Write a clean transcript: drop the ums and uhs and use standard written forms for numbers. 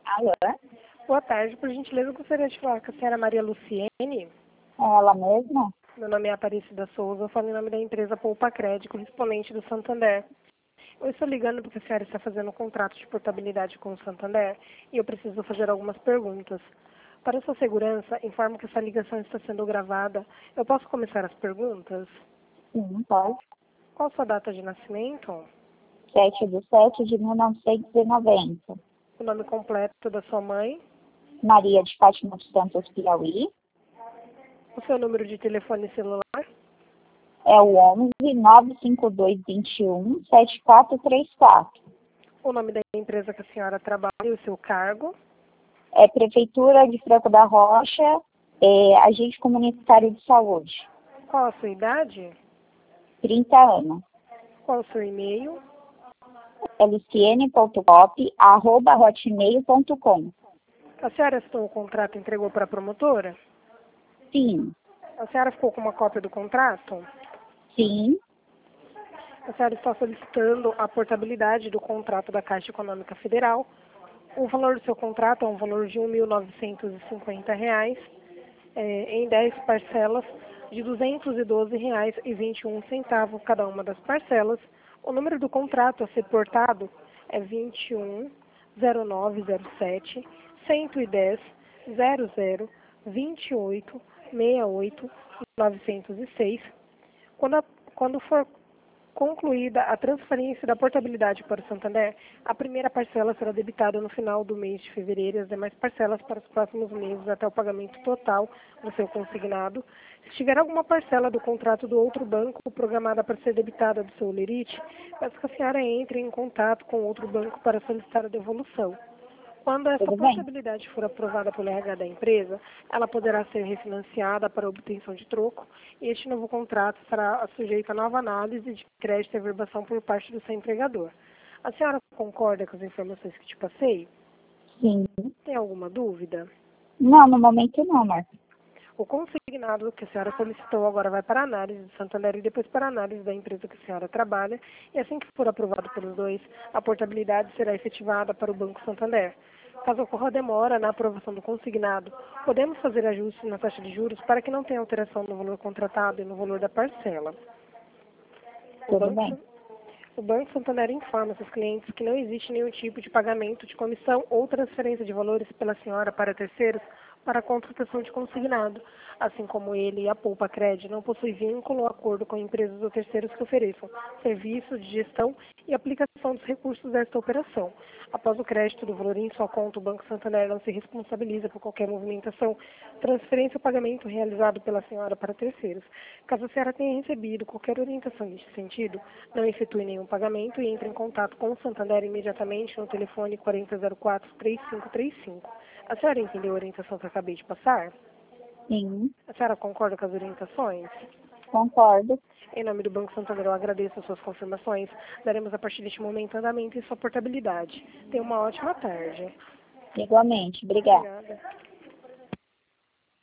Alô? Boa tarde, por gentileza, eu gostaria de falar com a senhora Maria Luciene. É ela mesma? Meu nome é Aparecida Souza, eu falo em nome da empresa Poupa Crédito, correspondente do Santander. Eu estou ligando porque a senhora está fazendo um contrato de portabilidade com o Santander e eu preciso fazer algumas perguntas. Para sua segurança, informo que essa ligação está sendo gravada. Eu posso começar as perguntas? Sim, pode. Qual a sua data de nascimento? 7/7/1990. O nome completo da sua mãe? Maria de Fátima dos Santos, Piauí. O seu número de telefone celular? É o 11-952-21-7434. O nome da empresa que a senhora trabalha e o seu cargo? É Prefeitura de Franco da Rocha, agente comunitário de saúde. Qual a sua idade? 30 anos. Qual o seu e-mail? É luciene.pop@hotmail.com. A senhora assinou o contrato e entregou para a promotora? Sim, A senhora ficou com uma cópia do contrato? sim, A senhora está solicitando a portabilidade do contrato da Caixa Econômica Federal. O valor do seu contrato é um valor de R$ 1.950, em 10 parcelas de R$ 212,21 cada uma das parcelas. O número do contrato a ser portado é 210907 110 00 28 68 906. Quando for concluída a transferência da portabilidade para o Santander, a primeira parcela será debitada no final do mês de fevereiro e as demais parcelas para os próximos meses até o pagamento total do seu consignado. Se tiver alguma parcela do contrato do outro banco programada para ser debitada do seu lerite, peço que a senhora entre em contato com outro banco para solicitar a devolução. Quando essa tudo bem. portabilidade for aprovada pelo RH da empresa, ela poderá ser refinanciada para obtenção de troco e este novo contrato será sujeito a nova análise de crédito e averbação por parte do seu empregador. A senhora concorda com as informações que te passei? Sim. Tem alguma dúvida? Não, no momento não, Marta. O consignado que a senhora solicitou agora vai para a análise do Santander e depois para a análise da empresa que a senhora trabalha. E assim que for aprovado pelos dois, a portabilidade será efetivada para o Banco Santander. Caso ocorra demora na aprovação do consignado, podemos fazer ajustes na taxa de juros para que não tenha alteração no valor contratado e no valor da parcela. Tudo bem. O Banco Santander informa seus clientes que não existe nenhum tipo de pagamento de comissão ou transferência de valores pela senhora para terceiros para a contratação de consignado, assim como ele e a Poupa Crédito não possuem vínculo ou acordo com empresas ou terceiros que ofereçam serviços de gestão e aplicação dos recursos desta operação. Após o crédito do valor em sua conta, o Banco Santander não se responsabiliza por qualquer movimentação, transferência ou pagamento realizado pela senhora para terceiros. Caso a senhora tenha recebido qualquer orientação neste sentido, não efetue nenhum pagamento e entre em contato com o Santander imediatamente no telefone 4004-3535. A senhora entendeu a orientação que eu acabei de passar? Sim, A senhora concorda com as orientações? concordo. Em nome do Banco Santander, eu agradeço as suas confirmações. Daremos a partir deste momento andamento em sua portabilidade. Tenha uma ótima tarde. Igualmente. Obrigada. Obrigada.